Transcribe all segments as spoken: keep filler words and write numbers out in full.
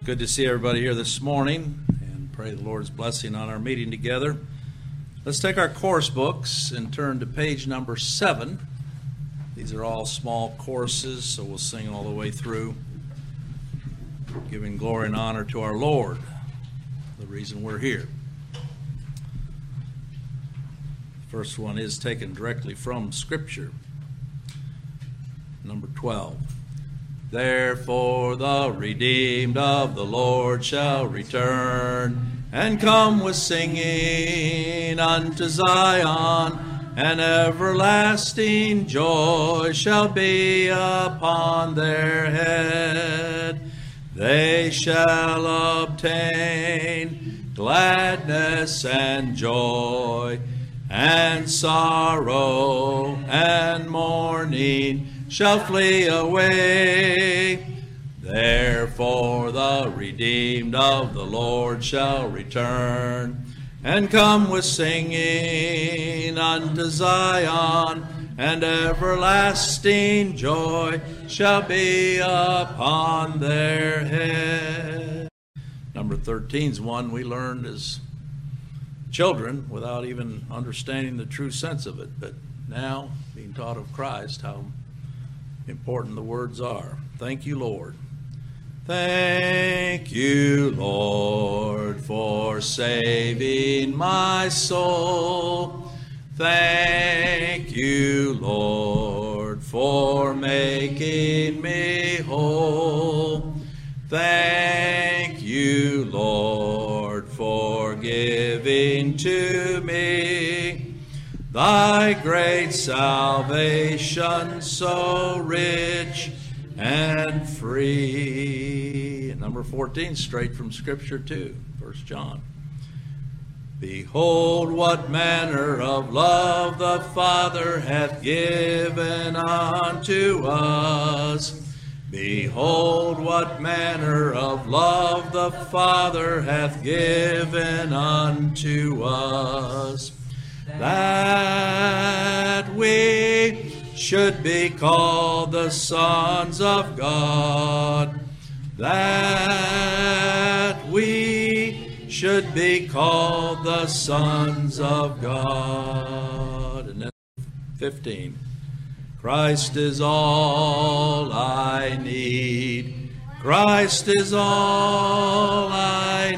Good to see everybody here this morning, and pray the Lord's blessing on our meeting together. Let's take our course books and turn to page number seven. These are all small courses, so we'll sing all the way through, giving glory and honor to our Lord, the reason we're here. The first one is taken directly from Scripture. Number twelve. Therefore the redeemed of the Lord shall return, and come with singing unto Zion, and everlasting joy shall be upon their head. They shall obtain gladness and joy, and sorrow and mourning shall flee away. Therefore the redeemed of the Lord shall return, and come with singing unto Zion, and everlasting joy shall be upon their head. Number thirteen is one we learned as children without even understanding the true sense of it, but now being taught of Christ how important the words are. Thank you, Lord. Thank you, Lord, for saving my soul. Thank you, Lord, for making me whole. Thank you, Lord, for giving to me Thy great salvation so rich and free. And number fourteen, straight from Scripture too, First John. Behold, what manner of love the Father hath given unto us. Behold, what manner of love the Father hath given unto us, that we should be called the sons of God, that we should be called the sons of God. And then fifteen, Christ is all I need, Christ is all I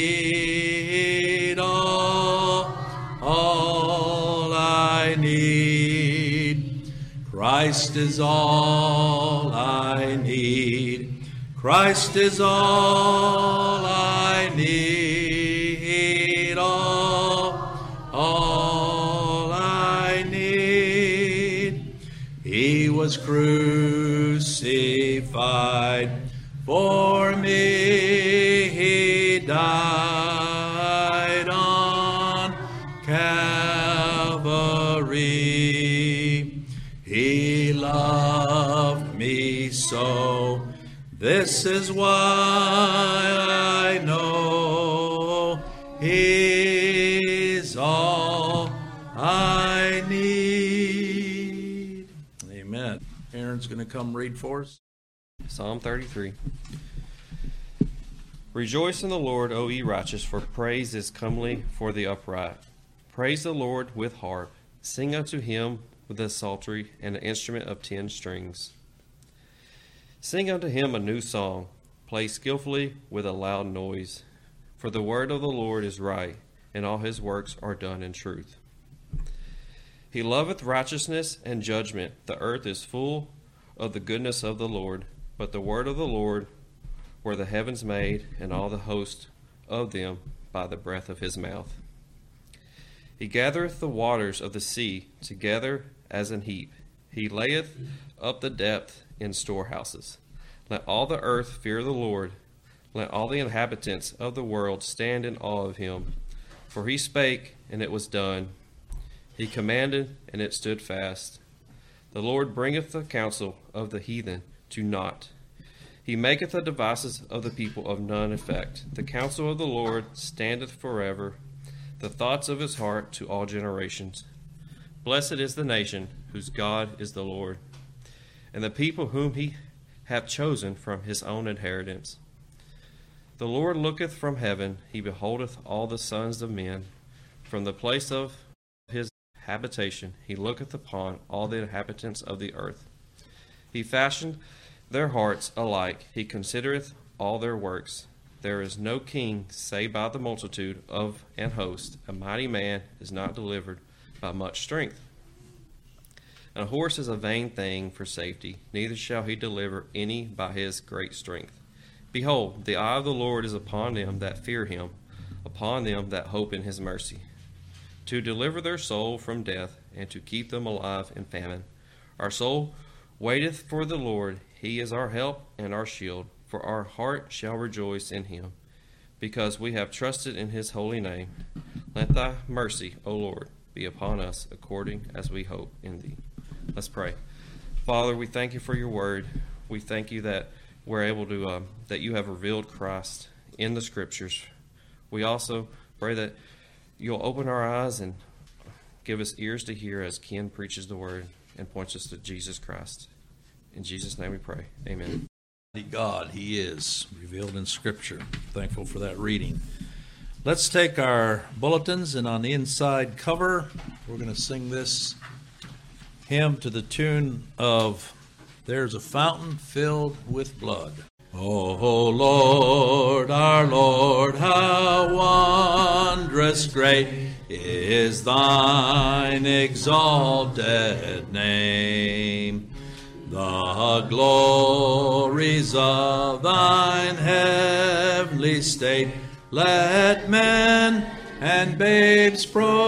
need, all, all I need. Christ is all I need, Christ is all I need, all, all I need. He was crucified for me, He died on Calvary. He loved me so, this is why I know He's all I need. Amen. Aaron's going to come read for us. Psalm thirty-three. Rejoice in the Lord, O ye righteous, for praise is comely for the upright. Praise the Lord with harp. Sing unto him with a psaltery and an instrument of ten strings. Sing unto him a new song. Play skillfully with a loud noise. For the word of the Lord is right, and all his works are done in truth. He loveth righteousness and judgment. The earth is full of the goodness of the Lord. But the word of the Lord were the heavens made, and all the host of them by the breath of his mouth. He gathereth the waters of the sea together as an heap. He layeth up the depth in storehouses. Let all the earth fear the Lord. Let all the inhabitants of the world stand in awe of him. For he spake, and it was done. He commanded, and it stood fast. The Lord bringeth the counsel of the heathen to naught. He maketh the devices of the people of none effect. The counsel of the Lord standeth forever, the thoughts of his heart to all generations. Blessed is the nation whose God is the Lord, and the people whom he hath chosen from his own inheritance. The Lord looketh from heaven, he beholdeth all the sons of men. From the place of his habitation he looketh upon all the inhabitants of the earth. He fashioned their hearts alike, he considereth all their works. There is no king save by the multitude of an host. A mighty man is not delivered by much strength. And a horse is a vain thing for safety, neither shall he deliver any by his great strength. Behold, the eye of the Lord is upon them that fear him, upon them that hope in his mercy, to deliver their soul from death, and to keep them alive in famine. Our soul waiteth for the Lord, he is our help and our shield, for our heart shall rejoice in him, because we have trusted in his holy name. Let thy mercy, O Lord, be upon us according as we hope in thee. Let's pray. Father, we thank you for your word. We thank you that we're able to, um, that you have revealed Christ in the scriptures. We also pray that you'll open our eyes and give us ears to hear as Ken preaches the word and points us to Jesus Christ. In Jesus' name we pray. Amen. God, he is revealed in Scripture. Thankful for that reading. Let's take our bulletins, and on the inside cover, we're going to sing this hymn to the tune of There's a Fountain Filled with Blood. O Lord, our Lord, how wondrous great is thine exalted name. The glories of thine heavenly state let men and babes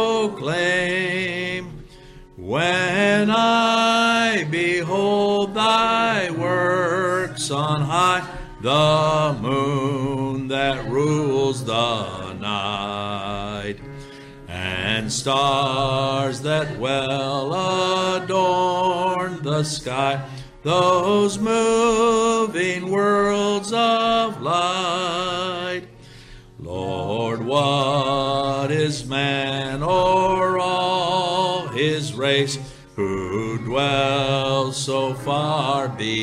proclaim. When I behold thy works on high, the moon that rules the night, and stars that well adorn the sky, those moving worlds of light. Lord, what is man o'er all his race, who dwells so far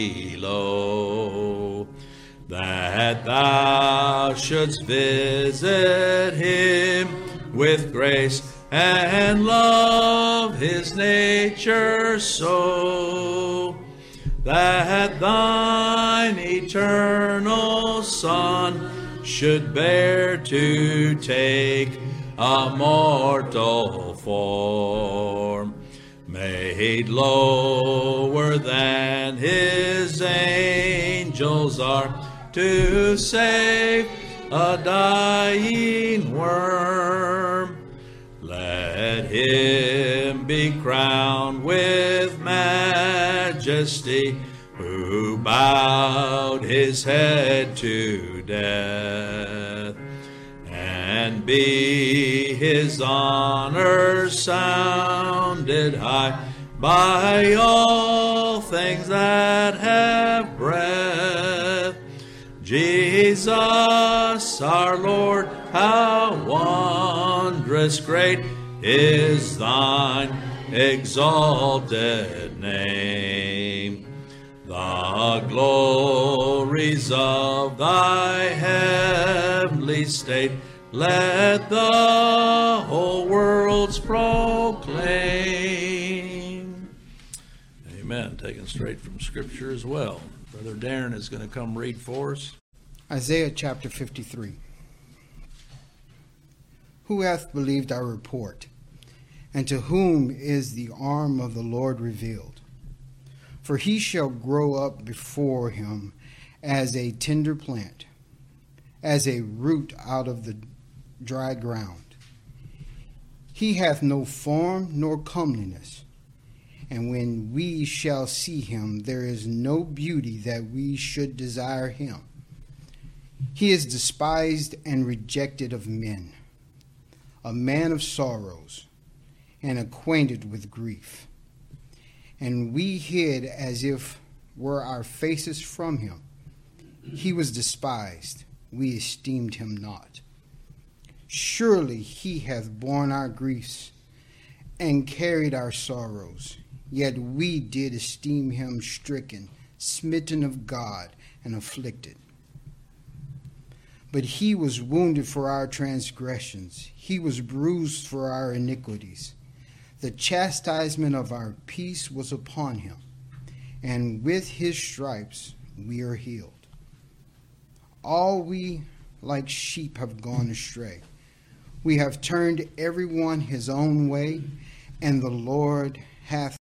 below, that thou shouldst visit him with grace and love his nature so, that thine eternal Son should bear to take a mortal form, made lower than his angels are, to save a dying worm. Let him be crowned with majesty, who bowed his head to death, and be his honor sounded high by all things that have breath. Jesus, our Lord, how wondrous great is thine exalted name. The glories of thy heavenly state let the whole world's proclaim. Amen. Taken straight from Scripture as well. Brother Darren is going to come read for us. Isaiah chapter fifty-three. Who hath believed our report? And to whom is the arm of the Lord revealed? For he shall grow up before him as a tender plant, as a root out of the dry ground. He hath no form nor comeliness, and when we shall see him, there is no beauty that we should desire him. He is despised and rejected of men, a man of sorrows, and acquainted with grief. And we hid as if were our faces from him. He was despised, we esteemed him not. Surely he hath borne our griefs and carried our sorrows, yet we did esteem him stricken, smitten of God, and afflicted. But he was wounded for our transgressions. He was bruised for our iniquities. The chastisement of our peace was upon him, and with his stripes we are healed. All we like sheep have gone astray. We have turned every one his own way, and the Lord hath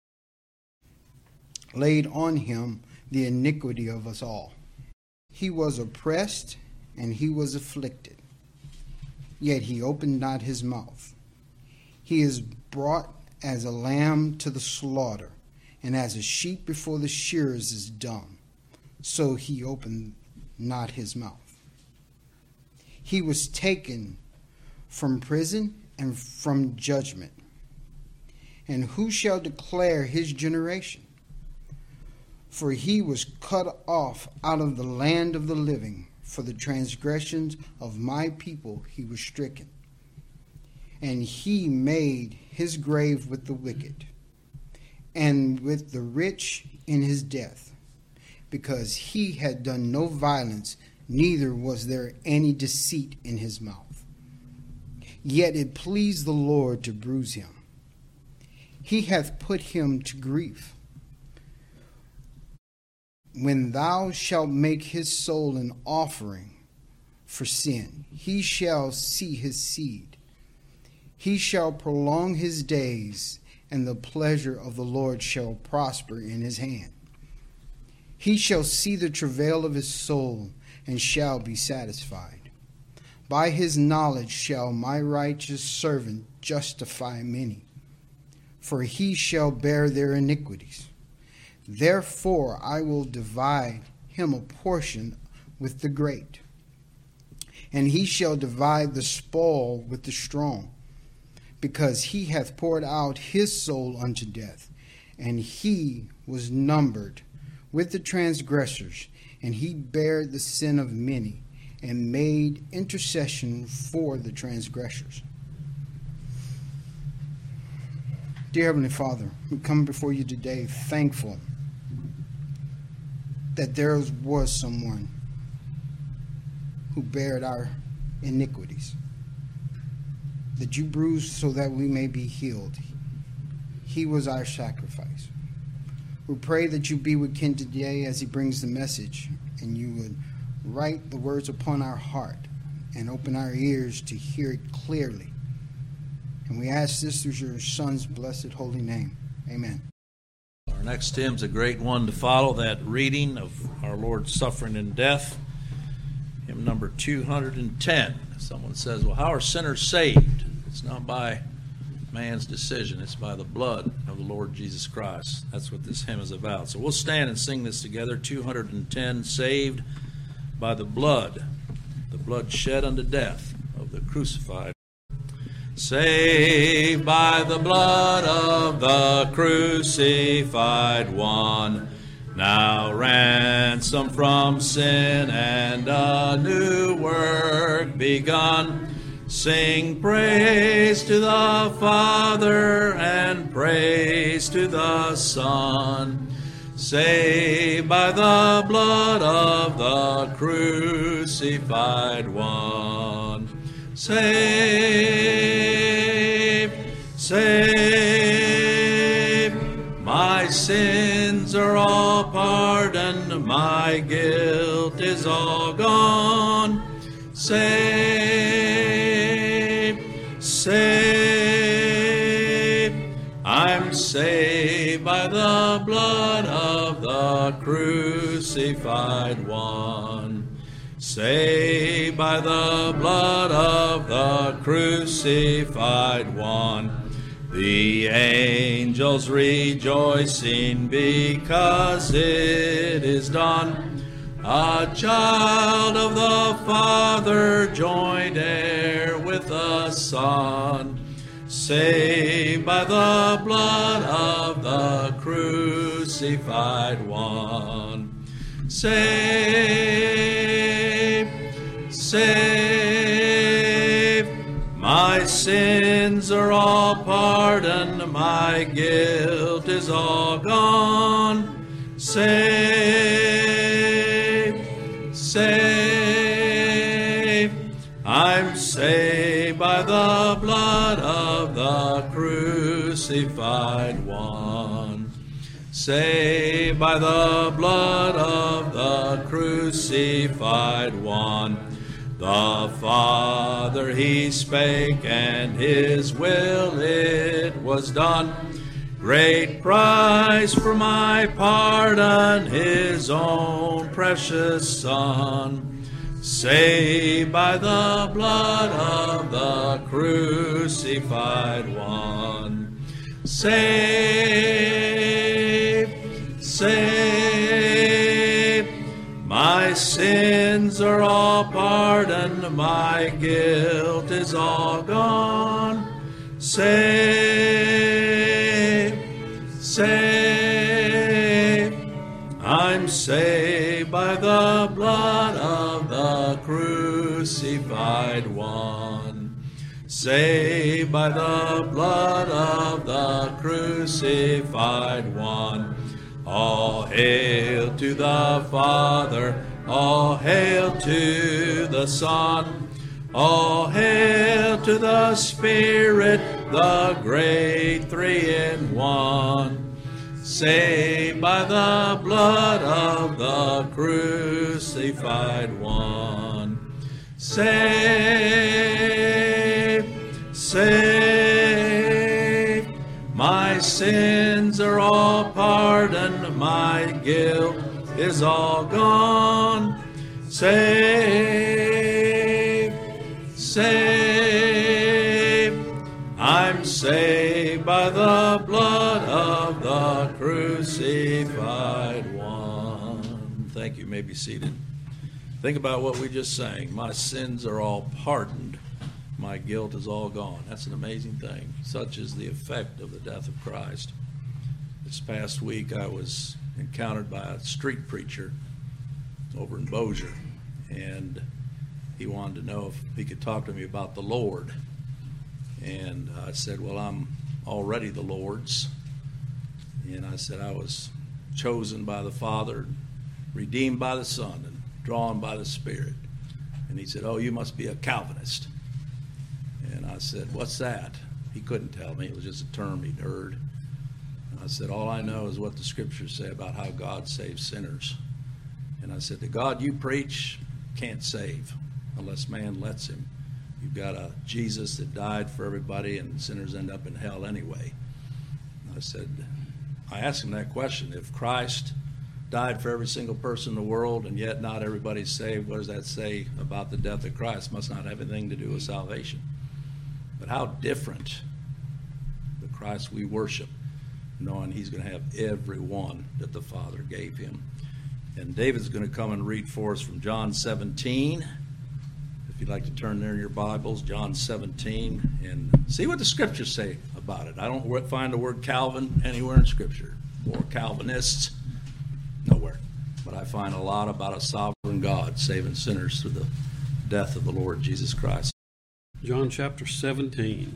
laid on him the iniquity of us all. He was oppressed, and he was afflicted, yet he opened not his mouth. He is brought as a lamb to the slaughter, and as a sheep before the shearers is dumb, so he opened not his mouth. He was taken from prison and from judgment. And who shall declare his generation? For he was cut off out of the land of the living. For the transgressions of my people he was stricken. And he made his grave with the wicked, and with the rich in his death, because he had done no violence, neither was there any deceit in his mouth. Yet it pleased the Lord to bruise him. He hath put him to grief. When thou shalt make his soul an offering for sin, he shall see his seed. He shall prolong his days, and the pleasure of the Lord shall prosper in his hand. He shall see the travail of his soul, and shall be satisfied. By his knowledge shall my righteous servant justify many, for he shall bear their iniquities. Therefore I will divide him a portion with the great, and he shall divide the spoil with the strong, because he hath poured out his soul unto death, and he was numbered with the transgressors, and he bare the sin of many, and made intercession for the transgressors. Dear Heavenly Father, we come before you today thankful that there was someone who bared our iniquities, that you bruised so that we may be healed. He was our sacrifice. We pray that you be with Ken today as he brings the message, and you would write the words upon our heart and open our ears to hear it clearly. And we ask this through your Son's blessed holy name. Amen. Our next hymn is a great one to follow that reading of our Lord's suffering and death. Hymn number two hundred ten. Someone says, well, how are sinners saved? It's not by man's decision. It's by the blood of the Lord Jesus Christ. That's what this hymn is about. So we'll stand and sing this together. two hundred ten, saved by the blood, the blood shed unto death of the crucified. Saved by the blood of the crucified one, now ransomed from sin and a new work begun. Sing praise to the Father and praise to the Son. Saved by the blood of the crucified one. Save, save, my sins are all pardoned, my guilt is all gone. Save, save, I'm saved by the blood of the crucified one. Saved by the blood of the crucified one. The angels rejoicing because it is done. A child of the Father, joined heir with the Son. Saved by the blood of the crucified one. Save, save, my sins are all pardoned, my guilt is all gone. Save, save, by the blood of the crucified one. Saved by the blood of the crucified one. The Father he spake, and his will it was done. Great price for my pardon, his own precious Son. Saved by the blood of the crucified one. Saved, saved. My sins are all pardoned, my guilt is all gone. Saved, saved. I'm saved by the blood of the crucified one. Saved by the blood of the crucified one. All hail to the Father, all hail to the Son, all hail to the Spirit, the great three in one. Saved by the blood of the crucified one. Saved, saved. My sins are all pardoned, my guilt is all gone. Saved, saved. I'm saved by the blood of the crucified one. Thank you. You may be seated. Think about what we just sang. My sins are all pardoned. My guilt is all gone. That's an amazing thing. Such is the effect of the death of Christ. This past week I was encountered by a street preacher over in Bossier, and he wanted to know if he could talk to me about the Lord. And I said, well, I'm already the Lord's. And I said I was chosen by the Father, redeemed by the Son, and drawn by the Spirit. And he said, oh, you must be a Calvinist. And I said, what's that? He couldn't tell me. It was just a term he'd heard. And I said, all I know is what the scriptures say about how God saves sinners. And I said, the God you preach can't save unless man lets him. You've got a Jesus that died for everybody, and sinners end up in hell anyway. And I said, I asked him that question. If Christ died for every single person in the world, and yet not everybody's saved, what does that say about the death of Christ? It must not have anything to do with salvation. But how different the Christ we worship, knowing he's going to have every one that the Father gave him. And David's going to come and read for us from John seventeen. If you'd like to turn there in your Bibles, John seventeen, and see what the scriptures say about it. I don't find the word Calvin anywhere in Scripture, or Calvinists, nowhere. But I find a lot about a sovereign God saving sinners through the death of the Lord Jesus Christ. John chapter seventeen.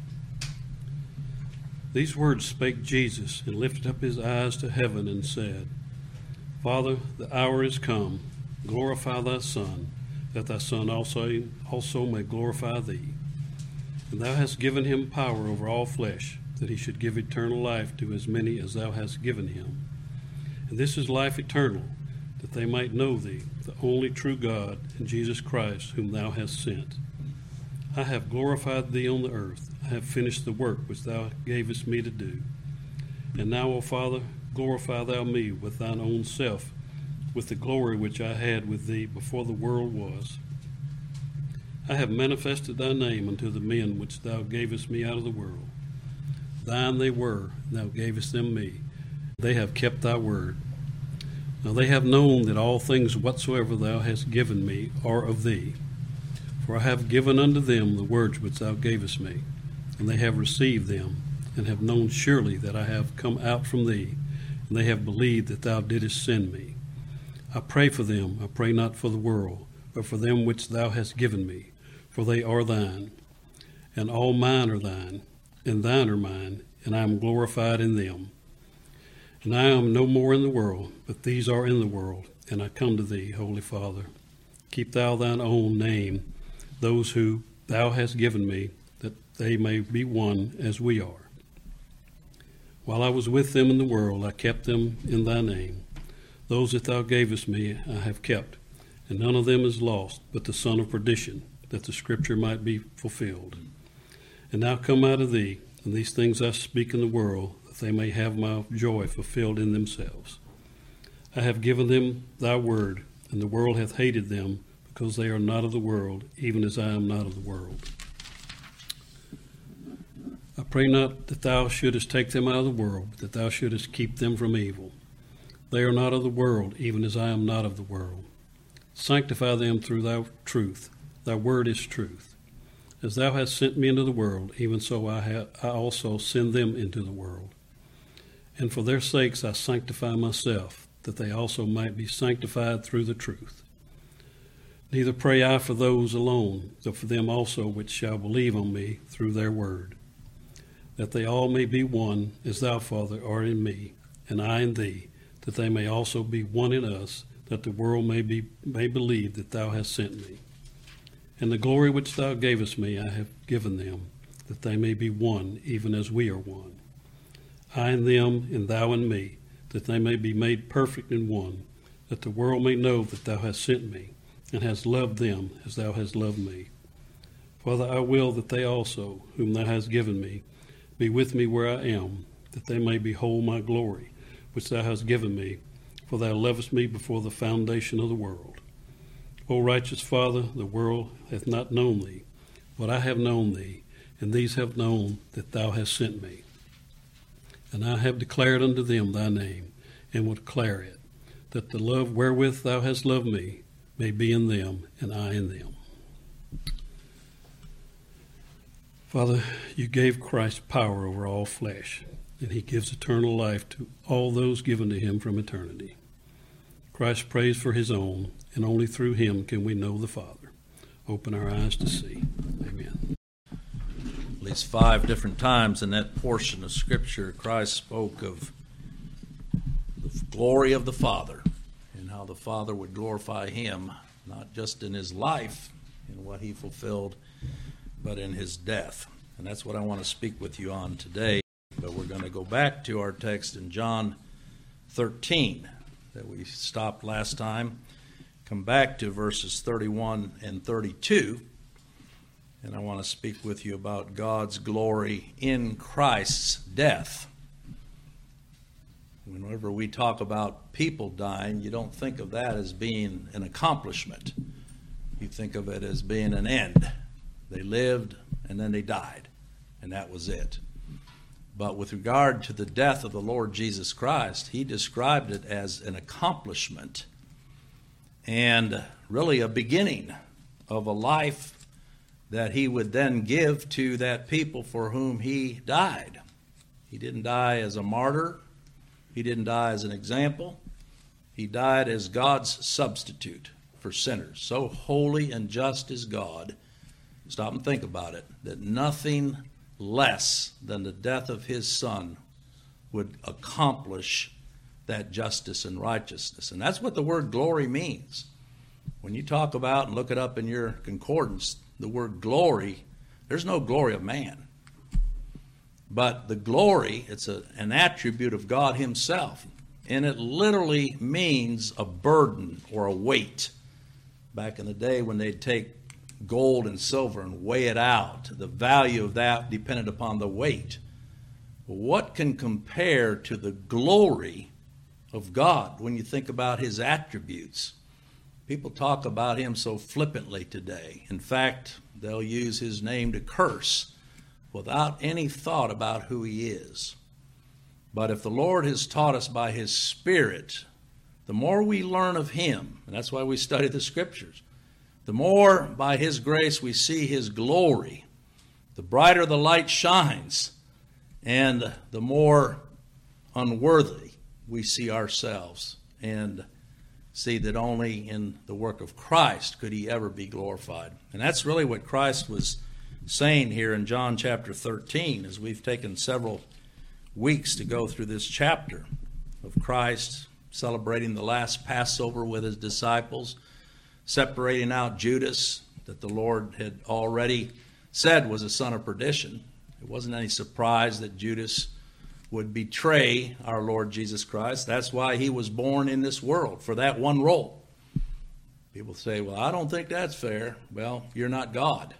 These words spake Jesus, and lifted up his eyes to heaven, and said, Father, the hour is come. Glorify thy Son, that thy Son also, also may glorify thee. And thou hast given him power over all flesh, that he should give eternal life to as many as thou hast given him. And this is life eternal, that they might know thee, the only true God, and Jesus Christ, whom thou hast sent. I have glorified thee on the earth. I have finished the work which thou gavest me to do. And now, O Father, glorify thou me with thine own self, with the glory which I had with thee before the world was. I have manifested thy name unto the men which thou gavest me out of the world. Thine they were, and thou gavest them me. They have kept thy word. Now they have known that all things whatsoever thou hast given me are of thee. For I have given unto them the words which thou gavest me, and they have received them, and have known surely that I have come out from thee, and they have believed that thou didst send me. I pray for them, I pray not for the world, but for them which thou hast given me, for they are thine. And all mine are thine, and thine are mine, and I am glorified in them. And I am no more in the world, but these are in the world, and I come to thee, Holy Father. Keep thou thine own name, those who thou hast given me, they may be one as we are. While I was with them in the world, I kept them in thy name. Those that thou gavest me I have kept, and none of them is lost, but the son of perdition, that the scripture might be fulfilled. And now come out of thee, and these things I speak in the world, that they may have my joy fulfilled in themselves. I have given them thy word, and the world hath hated them, because they are not of the world, even as I am not of the world. I pray not that thou shouldest take them out of the world, but that thou shouldest keep them from evil. They are not of the world, even as I am not of the world. Sanctify them through thy truth. Thy word is truth. As thou hast sent me into the world, even so I, ha- I also send them into the world. And for their sakes I sanctify myself, that they also might be sanctified through the truth. Neither pray I for those alone, but for them also which shall believe on me through their word, that they all may be one, as thou, Father, art in me, and I in thee, that they may also be one in us, that the world may be may believe that thou hast sent me. And the glory which thou gavest me I have given them, that they may be one, even as we are one. I and them, and thou and me, that they may be made perfect in one, that the world may know that thou hast sent me, and hast loved them as thou hast loved me. Father, I will that they also, whom thou hast given me, be with me where I am, that they may behold my glory, which thou hast given me, for thou lovest me before the foundation of the world. O righteous Father, the world hath not known thee, but I have known thee, and these have known that thou hast sent me. And I have declared unto them thy name, and will declare it, that the love wherewith thou hast loved me may be in them, and I in them. Father, you gave Christ power over all flesh, and he gives eternal life to all those given to him from eternity. Christ prays for his own, and only through him can we know the Father. Open our eyes to see. Amen. At least five different times in that portion of Scripture, Christ spoke of the glory of the Father and how the Father would glorify him, not just in his life, in what he fulfilled, but in his death. And that's what I want to speak with you on today. But we're going to go back to our text in John thirteen that we stopped last time. Come back to verses thirty-one and thirty-two. And I want to speak with you about God's glory in Christ's death. Whenever we talk about people dying, you don't think of that as being an accomplishment. You think of it as being an end. They lived and then they died, and that was it. But with regard to the death of the Lord Jesus Christ, he described it as an accomplishment and really a beginning of a life that he would then give to that people for whom he died. He didn't die as a martyr. He didn't die as an example. He died as God's substitute for sinners. So holy and just is God. Stop and think about it, that nothing less than the death of his Son would accomplish that justice and righteousness. And that's what the word glory means. When you talk about and look it up in your concordance, the word glory, there's no glory of man. But the glory, it's a, an attribute of God himself. And it literally means a burden or a weight. Back in the day when they'd take gold and silver and weigh it out, the value of that depended upon the weight. What can compare to the glory of God when you think about his attributes? People talk about him so flippantly today. In fact, they'll use his name to curse without any thought about who he is. But if the Lord has taught us by his Spirit, the more we learn of him, and that's why we study the Scriptures, the more by his grace we see his glory, the brighter the light shines, and the more unworthy we see ourselves and see that only in the work of Christ could he ever be glorified. And that's really what Christ was saying here in John chapter thirteen, as we've taken several weeks to go through this chapter of Christ celebrating the last Passover with his disciples, separating out Judas that the Lord had already said was a son of perdition. It wasn't any surprise that Judas would betray our Lord Jesus Christ. That's why he was born in this world, for that one role. People say, well, I don't think that's fair. Well, you're not God.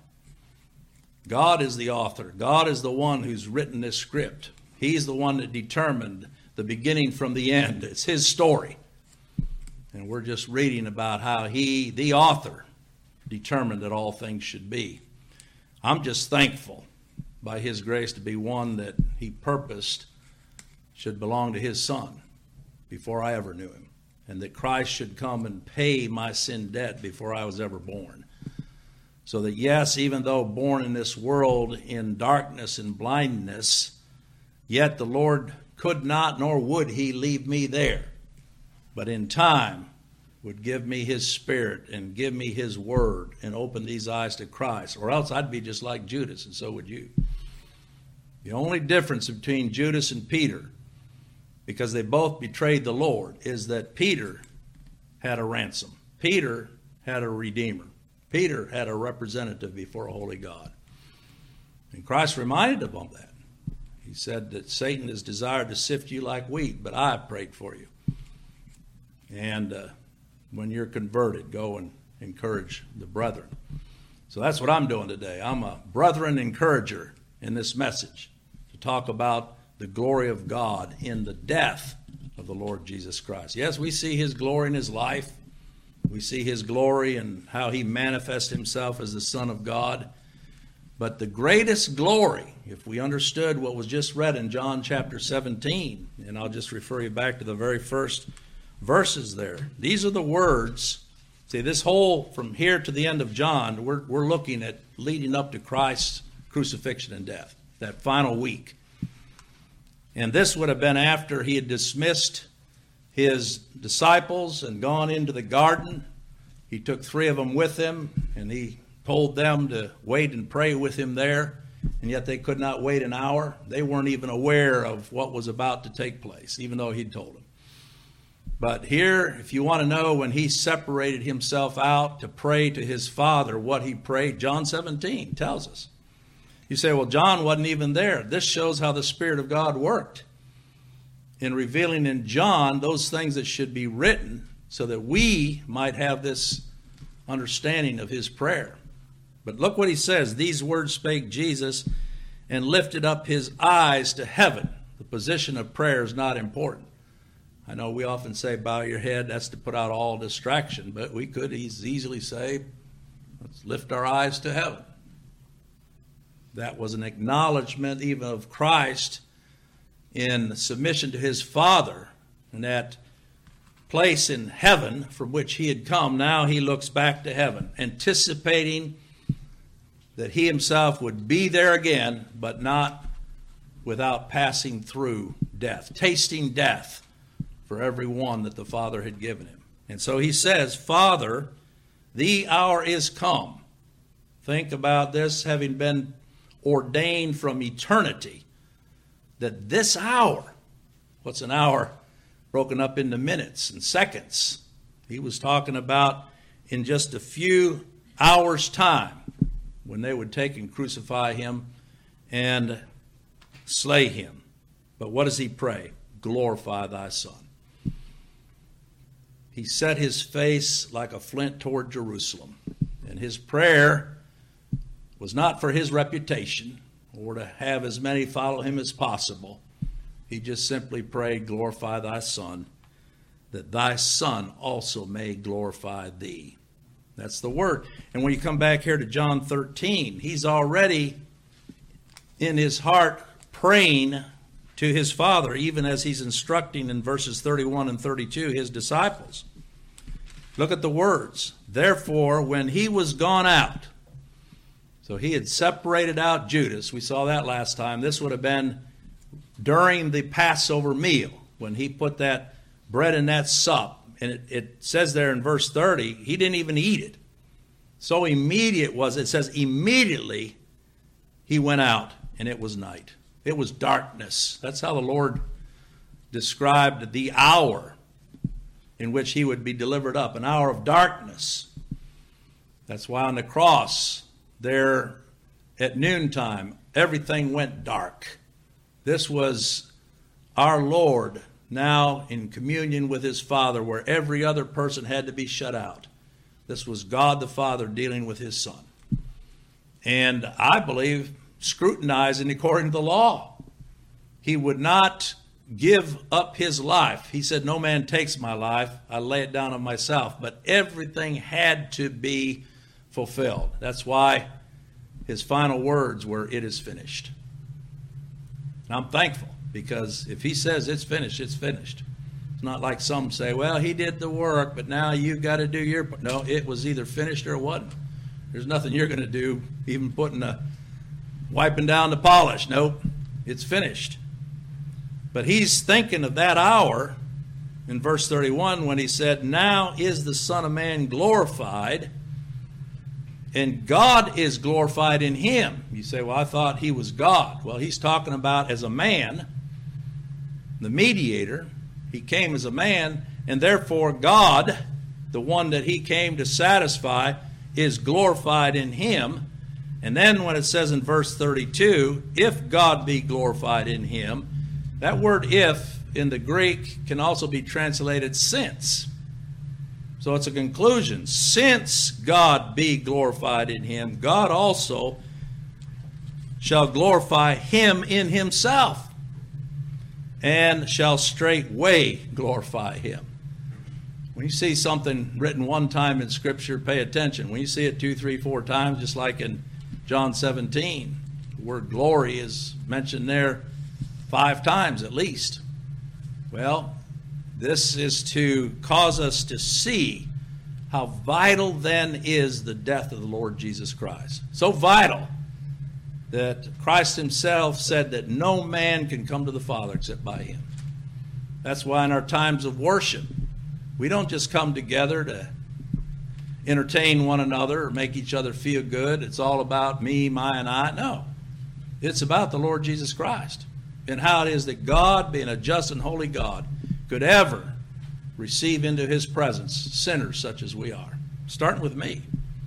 God is the author. God is the one who's written this script. He's the one that determined the beginning from the end. It's his story. And we're just reading about how he, the author, determined that all things should be. I'm just thankful by his grace to be one that he purposed should belong to his son before I ever knew him, and that Christ should come and pay my sin debt before I was ever born. So that, yes, even though born in this world in darkness and blindness, yet the Lord could not nor would he leave me there, but in time would give me his Spirit and give me his word and open these eyes to Christ, or else I'd be just like Judas, and so would you. The only difference between Judas and Peter, because they both betrayed the Lord, is that Peter had a ransom. Peter had a redeemer. Peter had a representative before a holy God. And Christ reminded them of that. He said that Satan has desired to sift you like wheat, but I prayed for you. And uh, when you're converted, go and encourage the brethren. So that's what I'm doing today. I'm a brethren encourager in this message, to talk about the glory of God in the death of the Lord Jesus Christ. Yes, we see his glory in his life. We see his glory and how he manifests himself as the Son of God. But the greatest glory, if we understood what was just read in John chapter seventeen, and I'll just refer you back to the very first verses there. These are the words. See, this whole, from here to the end of John, we're, we're looking at leading up to Christ's crucifixion and death, that final week. And this would have been after he had dismissed his disciples and gone into the garden. He took three of them with him, and he told them to wait and pray with him there, and yet they could not wait an hour. They weren't even aware of what was about to take place, even though he'd told them. But here, if you want to know when he separated himself out to pray to his Father, what he prayed, John seventeen tells us. You say, well, John wasn't even there. This shows how the Spirit of God worked in revealing in John those things that should be written so that we might have this understanding of his prayer. But look what he says. These words spake Jesus and lifted up his eyes to heaven. The position of prayer is not important. I know we often say, bow your head, that's to put out all distraction, but we could easily say, let's lift our eyes to heaven. That was an acknowledgement even of Christ in submission to his Father, and that place in heaven from which he had come. Now he looks back to heaven, anticipating that he himself would be there again, but not without passing through death, tasting death for every one that the Father had given him. And so he says, Father, the hour is come. Think about this, having been ordained from eternity, that this hour, what's an hour broken up into minutes and seconds? He was talking about in just a few hours' time when they would take and crucify him and slay him. But what does he pray? Glorify thy Son. He set his face like a flint toward Jerusalem. And his prayer was not for his reputation or to have as many follow him as possible. He just simply prayed, glorify thy Son, that thy Son also may glorify thee. That's the word. And when you come back here to John thirteen, he's already in his heart praying to his Father, even as he's instructing in verses thirty-one and thirty-two his disciples. Look at the words. Therefore, when he was gone out, so he had separated out Judas. We saw that last time. This would have been during the Passover meal when he put that bread in that sup. And it, it says there in verse thirty, he didn't even eat it. So immediate was it. It says immediately he went out and it was night. It was darkness. That's how the Lord described the hour in which he would be delivered up, an hour of darkness. That's why on the cross there at noontime, everything went dark. This was our Lord now in communion with his Father, where every other person had to be shut out. This was God the Father dealing with his Son. And I believe scrutinizing according to the law. He would not give up his life. He said, no man takes my life. I lay it down on myself. But everything had to be fulfilled. That's why his final words were, it is finished. And I'm thankful, because if he says it's finished, it's finished. It's not like some say, well, he did the work, but now you've got to do your part. No, it was either finished or it wasn't. There's nothing you're going to do, even putting a, wiping down the polish. Nope, it's finished. But he's thinking of that hour in verse thirty-one when he said, now is the Son of Man glorified, and God is glorified in him. You say, well, I thought he was God. Well, he's talking about as a man, the mediator. He came as a man, and therefore God, the one that he came to satisfy, is glorified in him. And then when it says in verse thirty-two, if God be glorified in him, that word if in the Greek can also be translated since. So it's a conclusion. Since God be glorified in him, God also shall glorify him in himself, and shall straightway glorify him. When you see something written one time in Scripture, pay attention. When you see it two, three, four times, just like in John seventeen, the word glory is mentioned there five times at least. Well, this is to cause us to see how vital then is the death of the Lord Jesus Christ. So vital that Christ himself said that no man can come to the Father except by him. That's why in our times of worship, we don't just come together to entertain one another or make each other feel good. It's all about me, my, and I. No. It's about the Lord Jesus Christ and how it is that God, being a just and holy God, could ever receive into his presence sinners such as we are, starting with me.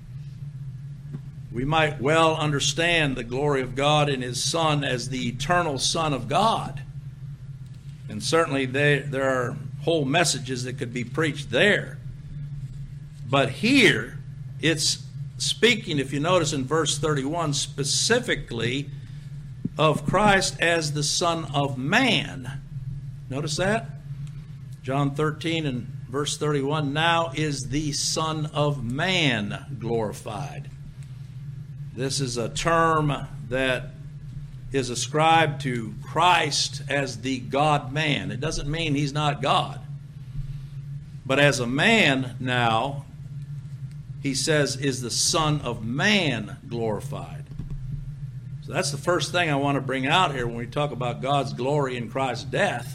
We might well understand the glory of God in his Son as the eternal Son of God. And certainly they, there are whole messages that could be preached there. But here, it's speaking, if you notice in verse thirty-one, specifically of Christ as the Son of Man. Notice that? John thirteen and verse thirty-one, now is the Son of Man glorified. This is a term that is ascribed to Christ as the God-man. It doesn't mean he's not God. But as a man now, he says, is the Son of Man glorified. So that's the first thing I want to bring out here when we talk about God's glory in Christ's death,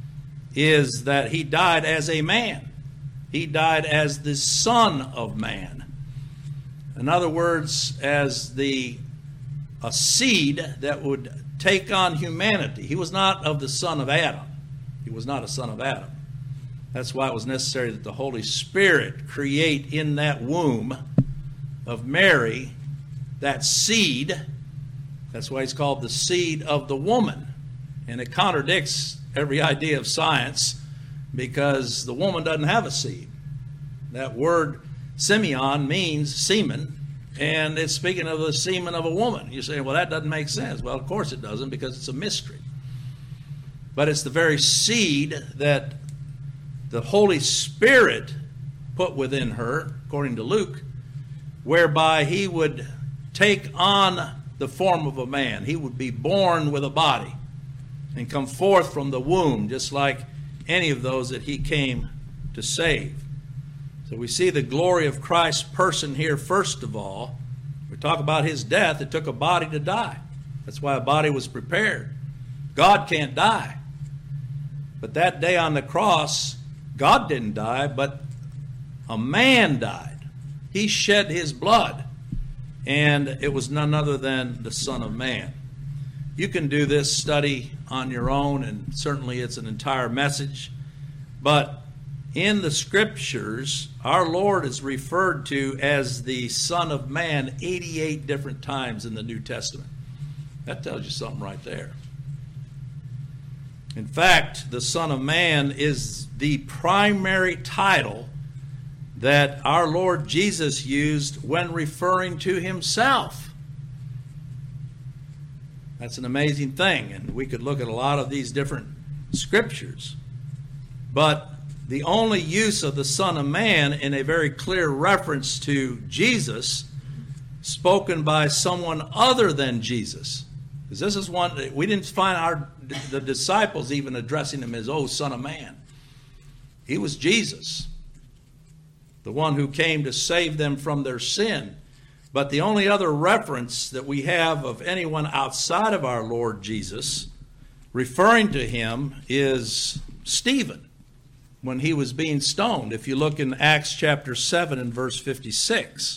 is that he died as a man. He died as the Son of Man. In other words, as the a seed that would take on humanity. He was not of the son of Adam. He was not a son of Adam. That's why it was necessary that the Holy Spirit create in that womb of Mary that seed. That's why it's called the seed of the woman. And it contradicts every idea of science, because the woman doesn't have a seed. That word Simeon means semen, and it's speaking of the semen of a woman. You say, well, that doesn't make sense. Well, of course it doesn't, because it's a mystery. But it's the very seed that the Holy Spirit put within her, according to Luke, whereby he would take on the form of a man. He would be born with a body and come forth from the womb, just like any of those that he came to save. So we see the glory of Christ's person here, first of all. We talk about his death. It took a body to die. That's why a body was prepared. God can't die. But that day on the cross, God didn't die, but a man died. He shed his blood, and it was none other than the Son of Man. You can do this study on your own, and certainly it's an entire message. But in the Scriptures, our Lord is referred to as the Son of Man eighty-eight different times in the New Testament. That tells you something right there. In fact, the Son of Man is the primary title that our Lord Jesus used when referring to himself. That's an amazing thing, and we could look at a lot of these different scriptures. But the only use of the Son of Man in a very clear reference to Jesus, spoken by someone other than Jesus. Because this is one, we didn't find our the disciples even addressing him as, oh, Son of Man. He was Jesus, the one who came to save them from their sin. But the only other reference that we have of anyone outside of our Lord Jesus referring to him is Stephen, when he was being stoned. If you look in Acts chapter seven and verse fifty-six.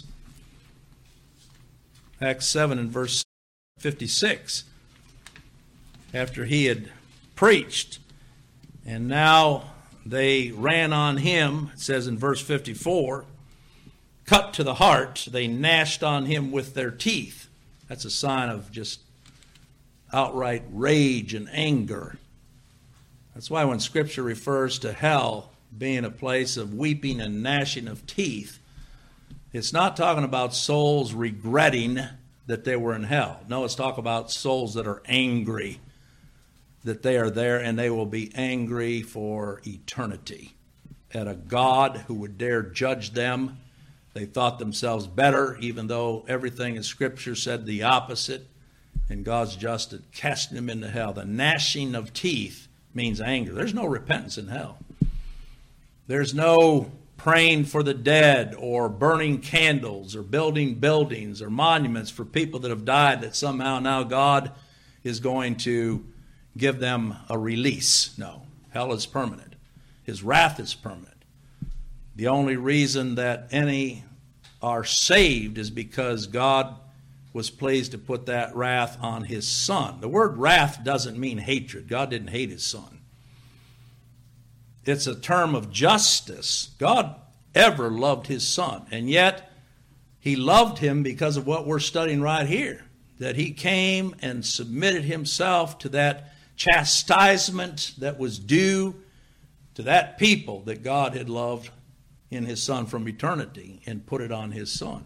Acts seven and verse fifty-six. After he had preached, and now they ran on him, it says in verse fifty-four, cut to the heart, they gnashed on him with their teeth. That's a sign of just outright rage and anger. That's why when Scripture refers to hell being a place of weeping and gnashing of teeth, it's not talking about souls regretting that they were in hell. No, it's talking about souls that are angry that they are there, and they will be angry for eternity at a God who would dare judge them. They thought themselves better, even though everything in Scripture said the opposite, and God's justice casting them into hell. The gnashing of teeth means anger. There's no repentance in hell. There's no praying for the dead or burning candles or building buildings or monuments for people that have died that somehow now God is going to give them a release. No, hell is permanent. His wrath is permanent. The only reason that any are saved is because God was pleased to put that wrath on his Son. The word wrath doesn't mean hatred. God didn't hate his Son. It's a term of justice. God ever loved his Son, and yet he loved him because of what we're studying right here, that he came and submitted himself to that chastisement that was due to that people that God had loved in his Son from eternity and put it on his Son.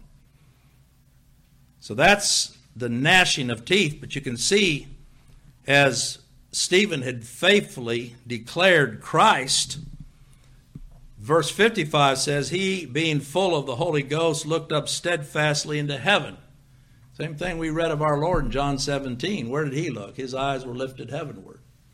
So that's the gnashing of teeth. But you can see, as Stephen had faithfully declared Christ, verse fifty-five says, he, being full of the Holy Ghost, looked up steadfastly into heaven. Same thing we read of our Lord in John seventeen. Where did he look? His eyes were lifted heavenward.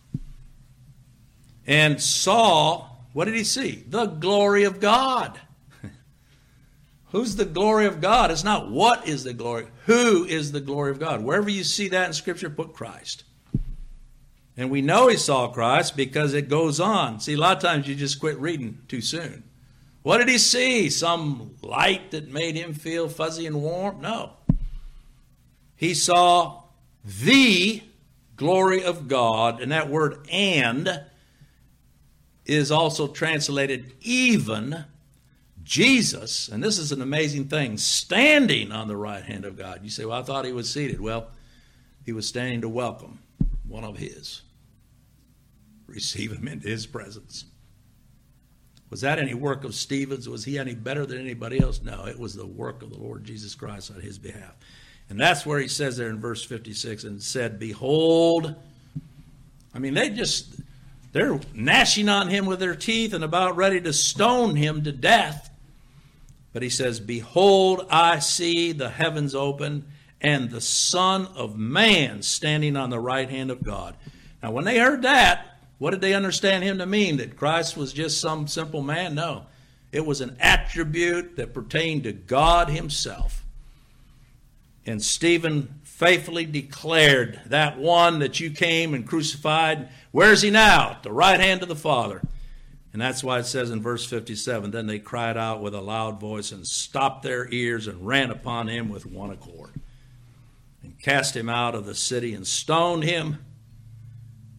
And saw, what did he see? The glory of God. Who's the glory of God? It's not what is the glory. Who is the glory of God? Wherever you see that in Scripture, put Christ. And we know he saw Christ because it goes on. See, a lot of times you just quit reading too soon. What did he see? Some light that made him feel fuzzy and warm? No. He saw the glory of God, and that word and is also translated even Jesus, and this is an amazing thing, standing on the right hand of God. You say, well, I thought he was seated. Well, he was standing to welcome one of his. Receive him into his presence. Was that any work of Stephen's? Was he any better than anybody else? No, it was the work of the Lord Jesus Christ on his behalf. And that's where he says there in verse fifty-six, and said, behold, I mean, they just, they're gnashing on him with their teeth and about ready to stone him to death. But he says, behold, I see the heavens open and the Son of Man standing on the right hand of God. Now, when they heard that, what did they understand him to mean? That Christ was just some simple man? No. It was an attribute that pertained to God himself. And Stephen faithfully declared, that one that you came and crucified, where is he now? At the right hand of the Father. And that's why it says in verse fifty-seven, then they cried out with a loud voice and stopped their ears and ran upon him with one accord and cast him out of the city and stoned him. And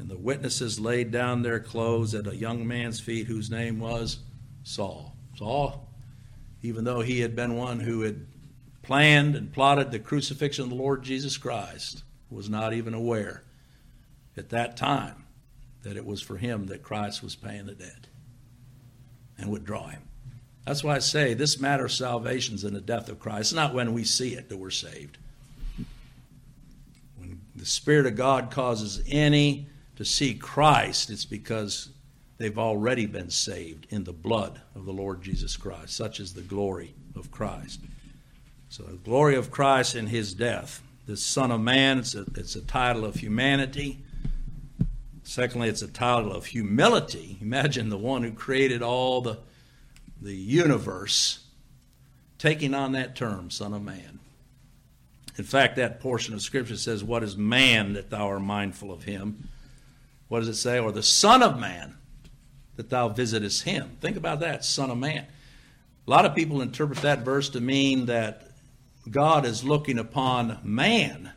the witnesses laid down their clothes at a young man's feet whose name was Saul. Saul, even though he had been one who had planned and plotted the crucifixion of the Lord Jesus Christ, was not even aware at that time that it was for him that Christ was paying the debt and would draw him. That's why I say this matter of salvation is in the death of Christ. It's not when we see it that we're saved. When the Spirit of God causes any to see Christ, it's because they've already been saved in the blood of the Lord Jesus Christ. Such is the glory of Christ. So the glory of Christ in his death. The Son of Man, it's a, it's a title of humanity. Secondly, it's a title of humility. Imagine the one who created all the, the universe taking on that term, Son of Man. In fact, that portion of Scripture says, what is man that thou art mindful of him? What does it say? Or the Son of Man that thou visitest him. Think about that, Son of Man. A lot of people interpret that verse to mean that God is looking upon man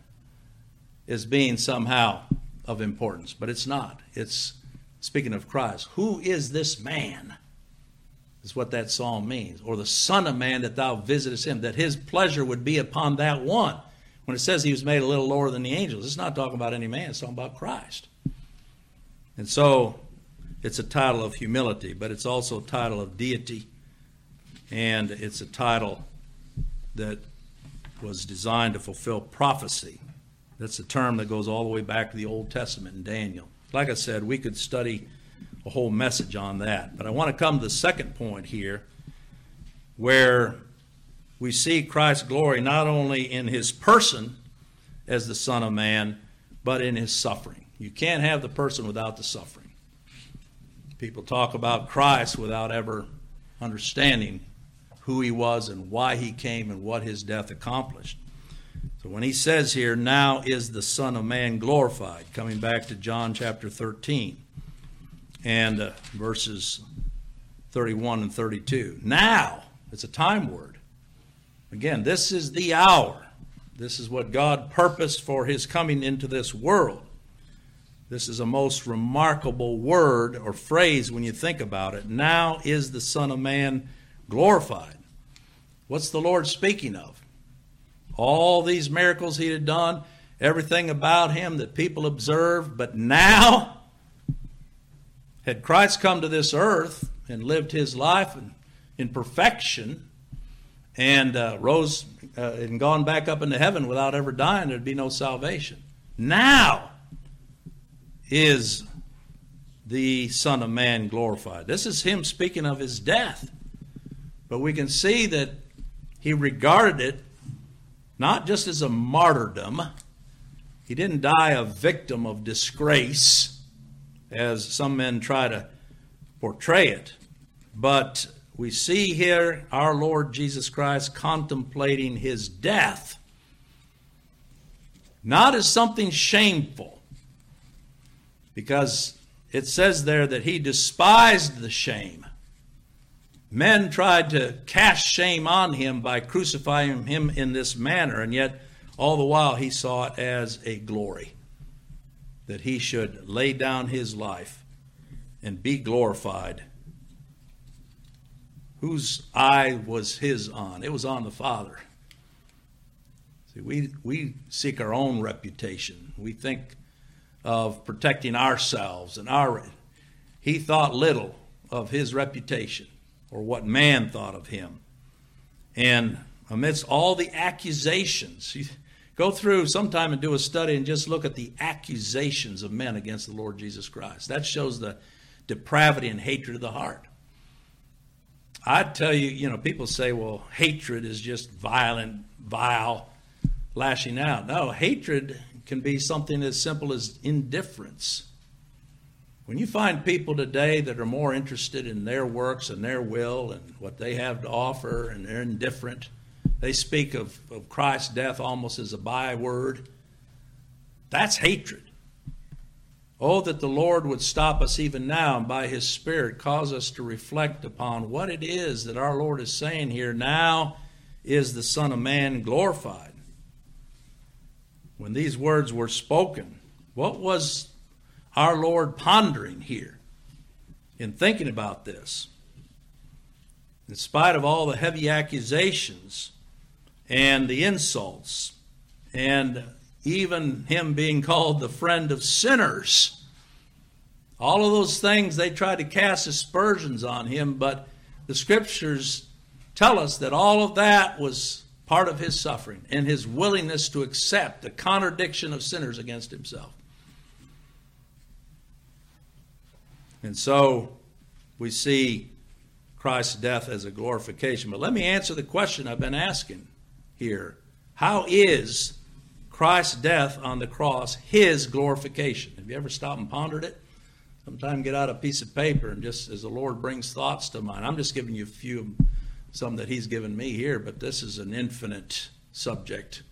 as being somehow of importance, but it's not. It's speaking of Christ. Who is this man? Is what that psalm means. Or the Son of Man that thou visitest him, that his pleasure would be upon that one. When it says he was made a little lower than the angels, it's not talking about any man, it's talking about Christ. And so it's a title of humility, but it's also a title of deity, and it's a title that was designed to fulfill prophecy. That's a term that goes all the way back to the Old Testament in Daniel. Like I said, we could study a whole message on that. But I want to come to the second point here, where we see Christ's glory not only in his person as the Son of Man, but in his suffering. You can't have the person without the suffering. People talk about Christ without ever understanding who he was and why he came and what his death accomplished. So when he says here, now is the Son of Man glorified, coming back to John chapter thirteen and uh, verses thirty-one and thirty-two. Now, it's a time word. Again, this is the hour. This is what God purposed for his coming into this world. This is a most remarkable word or phrase when you think about it. Now is the Son of Man glorified. What's the Lord speaking of? All these miracles he had done, everything about him that people observed, but now, had Christ come to this earth and lived his life in, in perfection and uh, rose uh, and gone back up into heaven without ever dying, there'd be no salvation. Now is the Son of Man glorified. This is him speaking of his death. But we can see that he regarded it not just as a martyrdom. He didn't die a victim of disgrace, as some men try to portray it. But we see here our Lord Jesus Christ contemplating his death, not as something shameful, because it says there that he despised the shame. Men tried to cast shame on him by crucifying him in this manner, and yet all the while he saw it as a glory, that he should lay down his life and be glorified. Whose eye was his on? It was on the Father. See, we, we seek our own reputation. We think of protecting ourselves and our... He thought little of his reputation, or what man thought of him. And amidst all the accusations, you go through sometime and do a study and just look at the accusations of men against the Lord Jesus Christ. That shows the depravity and hatred of the heart. I tell you, you know, people say, well, hatred is just violent, vile, lashing out. No, hatred can be something as simple as indifference. When you find people today that are more interested in their works and their will and what they have to offer, and they're indifferent, they speak of, of Christ's death almost as a byword, that's hatred. Oh, that the Lord would stop us even now and by his Spirit cause us to reflect upon what it is that our Lord is saying here. Now is the Son of Man glorified. When these words were spoken, what was our Lord pondering here in thinking about this? In spite of all the heavy accusations and the insults, and even him being called the friend of sinners, all of those things, they tried to cast aspersions on him, but the scriptures tell us that all of that was part of his suffering and his willingness to accept the contradiction of sinners against himself. And so we see Christ's death as a glorification. But let me answer the question I've been asking here. How is Christ's death on the cross his glorification? Have you ever stopped and pondered it? Sometime get out a piece of paper and just as the Lord brings thoughts to mind. I'm just giving you a few, some that he's given me here, but this is an infinite subject.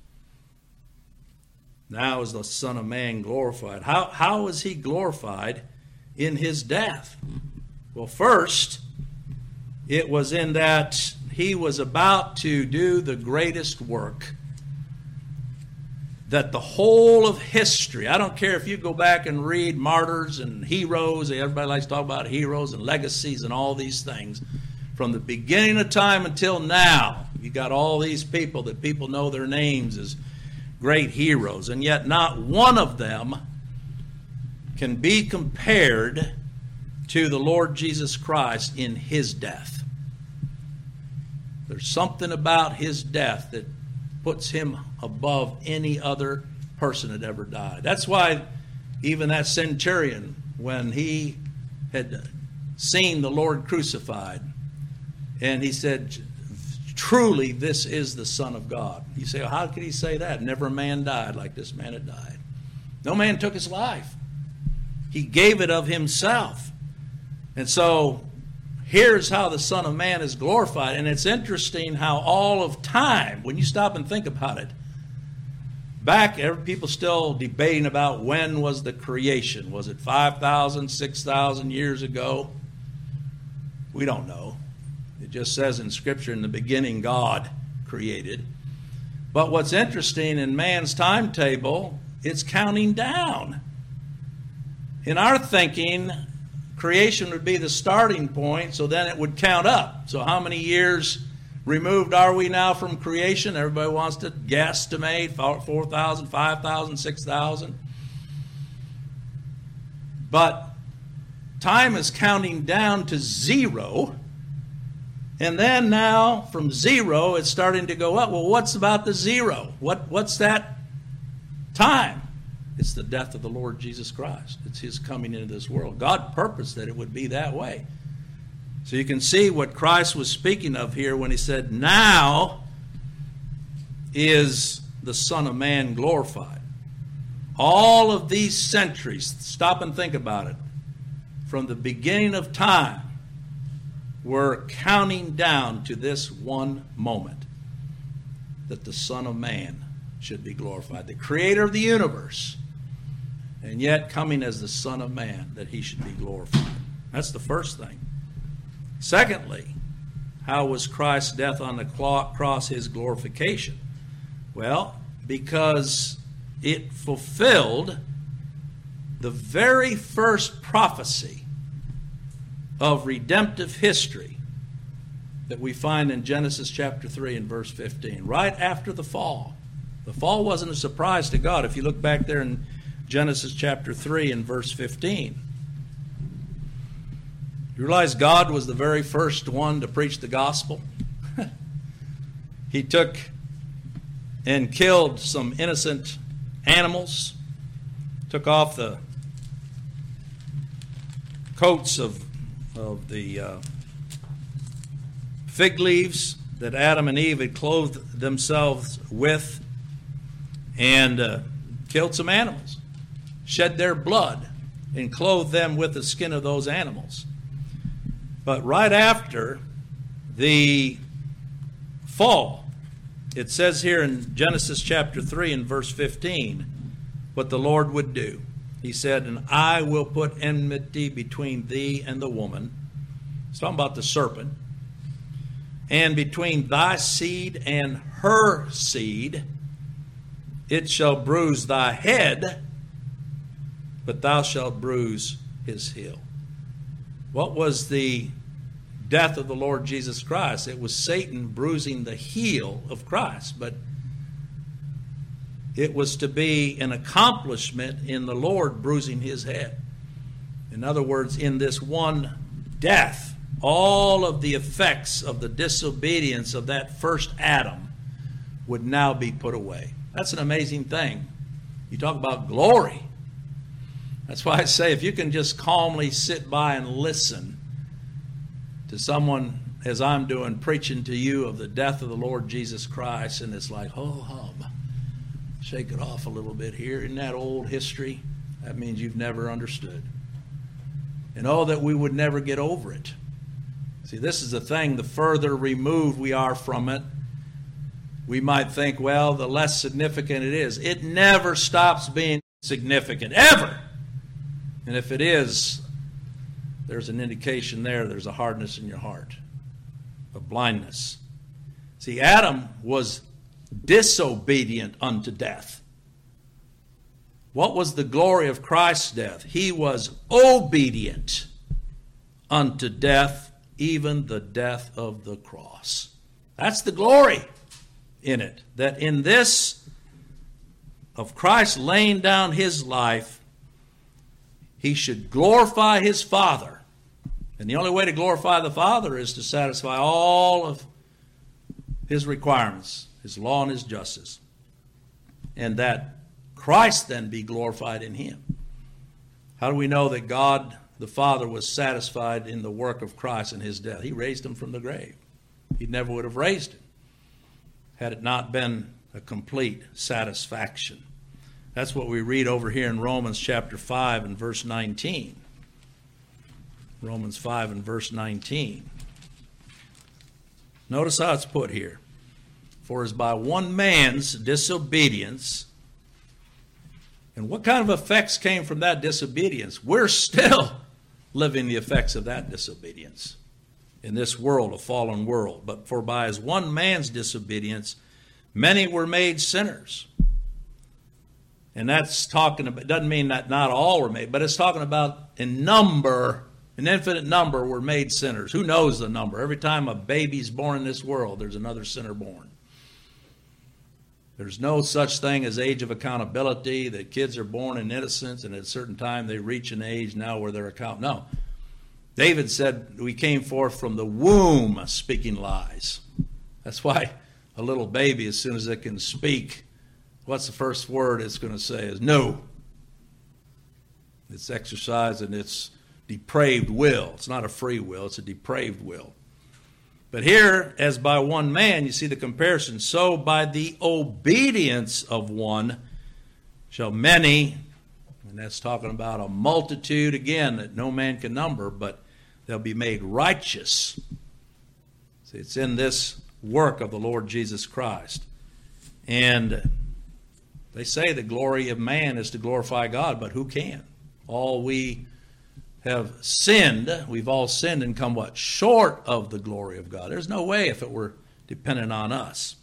Now is the Son of Man glorified. How, how is he glorified in his death? Well, first, it was in that he was about to do the greatest work that the whole of history, I don't care if you go back and read martyrs and heroes, everybody likes to talk about heroes and legacies and all these things. From the beginning of time until now, you got all these people that people know their names as great heroes, and yet not one of them can be compared to the Lord Jesus Christ in his death. There's something about his death that puts him above any other person that ever died. That's why even that centurion, when he had seen the Lord crucified, and he said, truly this is the Son of God. You say, well, how could he say that? Never a man died like this man had died. No man took his life. He gave it of himself. And so here's how the Son of Man is glorified. And it's interesting how all of time, when you stop and think about it, back, people still debating about when was the creation. Was it five thousand, six thousand years ago? We don't know. It just says in Scripture, in the beginning God created. But what's interesting in man's timetable, it's counting down. In our thinking, creation would be the starting point, so then it would count up. So how many years removed are we now from creation? Everybody wants to guesstimate, four thousand, five thousand, six thousand. But time is counting down to zero. And then now, from zero, it's starting to go up. Well, what's about the zero? What, what's that time? It's the death of the Lord Jesus Christ. It's his coming into this world. God purposed that it would be that way. So you can see what Christ was speaking of here when he said, now is the Son of Man glorified. All of these centuries, stop and think about it, from the beginning of time, we're counting down to this one moment that the Son of Man should be glorified. The creator of the universe, and yet coming as the Son of Man, that he should be glorified. That's the first thing. Secondly, how was Christ's death on the cross his glorification? Well, because it fulfilled the very first prophecy of redemptive history that we find in Genesis chapter three and verse fifteen, right after the fall. The fall wasn't a surprise to God. If you look back there in Genesis chapter three and verse fifteen, you realize God was the very first one to preach the gospel. He took and killed some innocent animals, took off the coats of of the uh, fig leaves that Adam and Eve had clothed themselves with, and uh, killed some animals, shed their blood, and clothed them with the skin of those animals. But right after the fall, it says here in Genesis chapter three and verse fifteen, what the Lord would do. He said, and I will put enmity between thee and the woman. It's talking about the serpent. And between thy seed and her seed, it shall bruise thy head, but thou shalt bruise his heel. What was the death of the Lord Jesus Christ? It was Satan bruising the heel of Christ, but it was to be an accomplishment in the Lord bruising his head. In other words, in this one death, all of the effects of the disobedience of that first Adam would now be put away. That's an amazing thing. You talk about glory. That's why I say if you can just calmly sit by and listen to someone, as I'm doing, preaching to you of the death of the Lord Jesus Christ, and it's like, oh, hum, shake it off a little bit here. Isn't that old history? That means you've never understood. And oh, that we would never get over it. See, this is the thing. The further removed we are from it, we might think, well, the less significant it is. It never stops being significant, ever. And if it is, there's an indication there, there's a hardness in your heart, a blindness. See, Adam was disobedient unto death. What was the glory of Christ's death? He was obedient unto death, even the death of the cross. That's the glory in it, that in this of Christ laying down his life, he should glorify his Father. And the only way to glorify the Father is to satisfy all of his requirements, his law and his justice. And that Christ then be glorified in him. How do we know that God the Father was satisfied in the work of Christ and his death? He raised him from the grave. He never would have raised him had it not been a complete satisfaction. That's what we read over here in Romans chapter five and verse nineteen. Romans five and verse nineteen. Notice how it's put here. For as by one man's disobedience, and what kind of effects came from that disobedience? We're still living the effects of that disobedience in this world, a fallen world. But for by as one man's disobedience, many were made sinners. And that's talking about, it doesn't mean that not all were made, but it's talking about in number, an infinite number were made sinners. Who knows the number? Every time a baby's born in this world, there's another sinner born. There's no such thing as age of accountability, that kids are born in innocence and at a certain time they reach an age now where they're accountable. No. David said, we came forth from the womb speaking lies. That's why a little baby, as soon as it can speak, what's the first word it's going to say is no. It's exercising its depraved will. It's not a free will, it's a depraved will. But here, as by one man, you see the comparison. So by the obedience of one shall many, and that's talking about a multitude, again, that no man can number, but they'll be made righteous. See, it's in this work of the Lord Jesus Christ. And they say the glory of man is to glorify God, but who can? All we have sinned, we've all sinned and come what? Short of the glory of God. There's no way if it were dependent on us.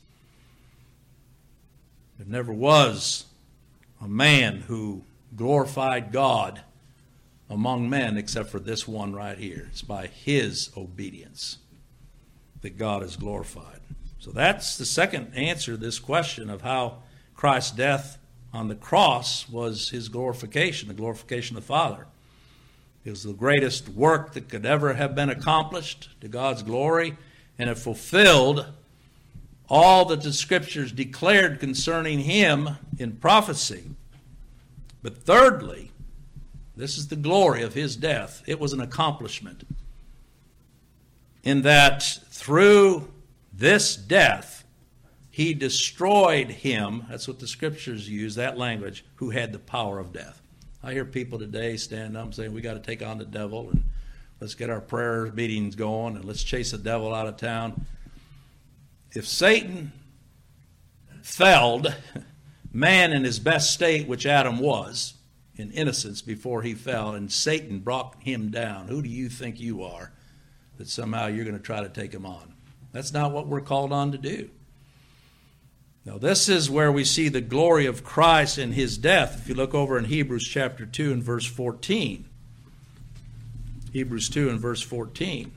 There never was a man who glorified God among men except for this one right here. It's by his obedience that God is glorified. So that's the second answer to this question of how Christ's death on the cross was his glorification, the glorification of the Father. It was the greatest work that could ever have been accomplished to God's glory, and it fulfilled all that the Scriptures declared concerning him in prophecy. But thirdly, this is the glory of his death. It was an accomplishment in that through this death, he destroyed him, that's what the Scriptures use, that language, who had the power of death. I hear people today stand up saying we got to take on the devil and let's get our prayer meetings going and let's chase the devil out of town. If Satan felled man in his best state, which Adam was, in innocence before he fell, and Satan brought him down, who do you think you are that somehow you're going to try to take him on? That's not what we're called on to do. Now, this is where we see the glory of Christ in his death. If you look over in Hebrews chapter two and verse fourteen. Hebrews two and verse fourteen.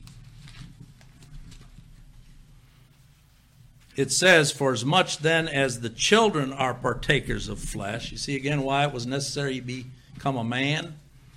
It says, "For as much then as the children are partakers of flesh," you see again why it was necessary to become a man,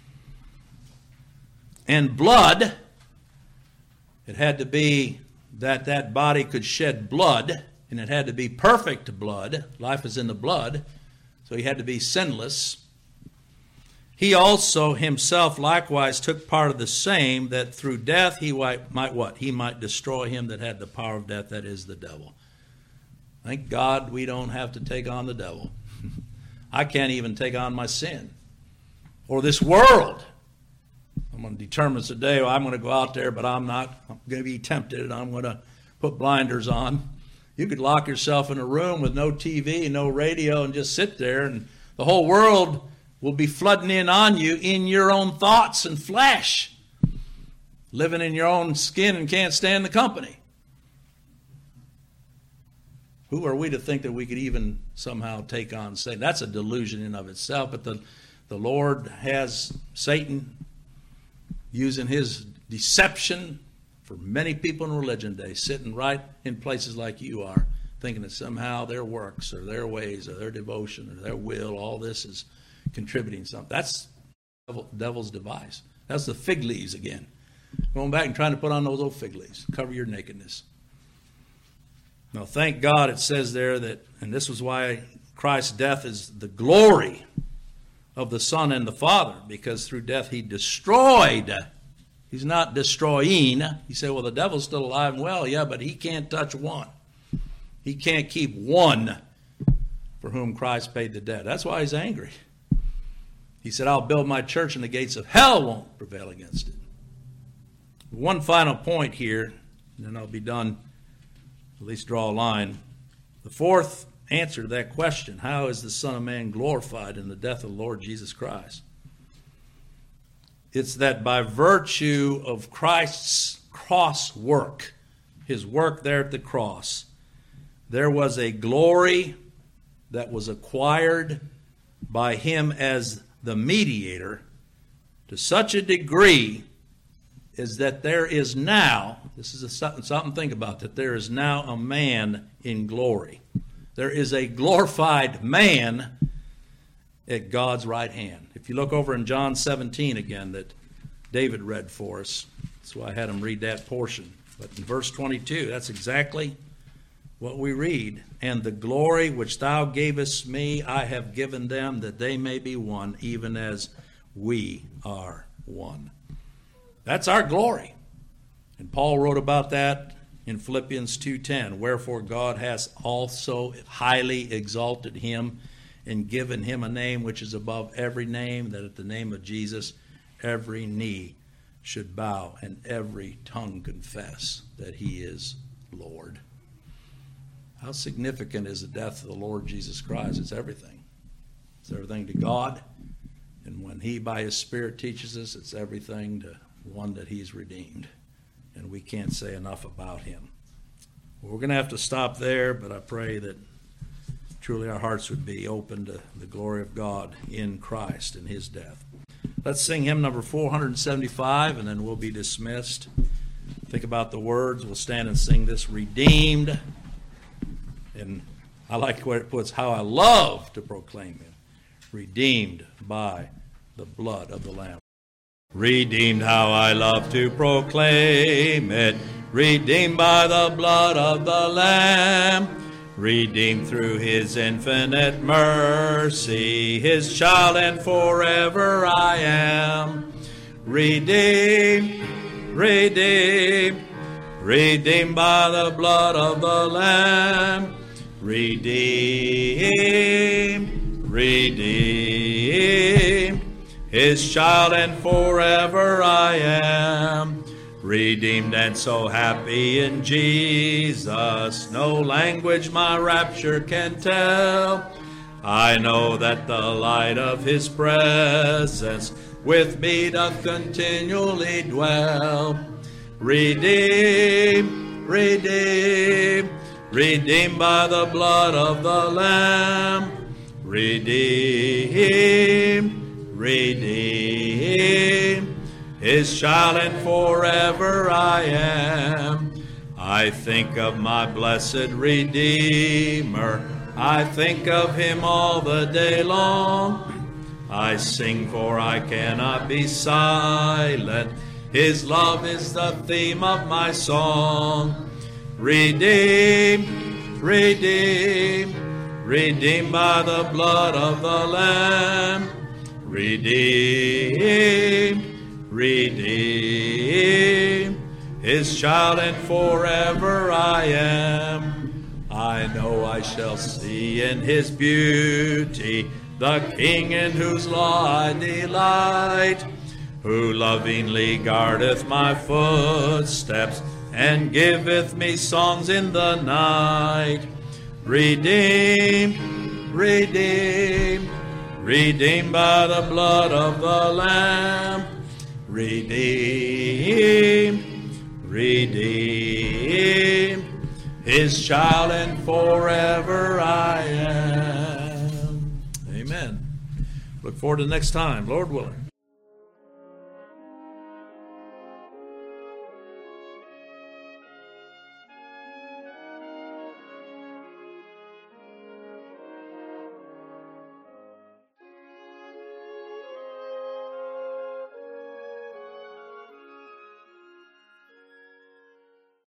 "and blood," it had to be that that body could shed blood, and it had to be perfect blood. Life is in the blood, so he had to be sinless. "He also himself likewise took part of the same, that through death he might, might what? He might destroy him that had the power of death, that is the devil." Thank God we don't have to take on the devil. I can't even take on my sin or this world. I'm going to determine today, well, I'm going to go out there, but I'm not. I'm going to be tempted, and I'm going to put blinders on. You could lock yourself in a room with no T V, no radio, and just sit there, and the whole world will be flooding in on you in your own thoughts and flesh, living in your own skin and can't stand the company. Who are we to think that we could even somehow take on Satan? That's a delusion in of itself, but the, the Lord has Satan using his deception for many people in religion today, sitting right in places like you are, thinking that somehow their works or their ways or their devotion or their will, all this is contributing something. That's the devil's device. That's the fig leaves again. Going back and trying to put on those old fig leaves. Cover your nakedness. Now, thank God it says there that, and this was why Christ's death is the glory of the Son and the Father, because through death he destroyed. He's not destroying. You say, well, the devil's still alive and well. Yeah, but he can't touch one. He can't keep one for whom Christ paid the debt. That's why he's angry. He said, I'll build my church and the gates of hell won't prevail against it. One final point here, and then I'll be done. At least draw a line. The fourth answer to that question, how is the Son of Man glorified in the death of the Lord Jesus Christ? It's that by virtue of Christ's cross work, his work there at the cross, there was a glory that was acquired by him as the mediator to such a degree is that there is now, this is a, something to think about, that there is now a man in glory. There is a glorified man at God's right hand. If you look over in John seventeen again that David read for us, that's why I had him read that portion. But in verse twenty-two, that's exactly what we read. And the glory which thou gavest me, I have given them, that they may be one, even as we are one. That's our glory. And Paul wrote about that in Philippians two ten. Wherefore God has also highly exalted him and given him a name which is above every name, that at the name of Jesus every knee should bow and every tongue confess that he is Lord. How significant is the death of the Lord Jesus Christ? It's everything. It's everything to God. And when he by his Spirit teaches us, it's everything to one that he's redeemed. And we can't say enough about him. Well, we're going to have to stop there, but I pray that truly our hearts would be open to the glory of God in Christ and his death. Let's sing hymn number four seventy-five, and then we'll be dismissed. Think about the words. We'll stand and sing this, redeemed. And I like where it puts, how I love to proclaim him. Redeemed by the blood of the Lamb. Redeemed, how I love to proclaim it. Redeemed by the blood of the Lamb. Redeemed through his infinite mercy. His child and forever I am. Redeemed, redeemed, redeemed by the blood of the Lamb. Redeemed, redeemed. His child and forever I am, redeemed and so happy in Jesus, no language my rapture can tell. I know that the light of his presence with me doth continually dwell. Redeemed, redeemed, redeemed by the blood of the Lamb, redeemed, redeemed, His child and forever I am. I think of my blessed Redeemer, I think of Him all the day long. I sing, for I cannot be silent, His love is the theme of my song. Redeemed, redeemed, redeemed by the blood of the Lamb, redeemed, redeemed, His child and forever I am. I know I shall see in His beauty the King in whose law I delight, who lovingly guardeth my footsteps and giveth me songs in the night. Redeemed, redeemed, redeemed by the blood of the Lamb, redeemed, redeemed, His child and forever I am. Amen. Look forward to next time, Lord willing.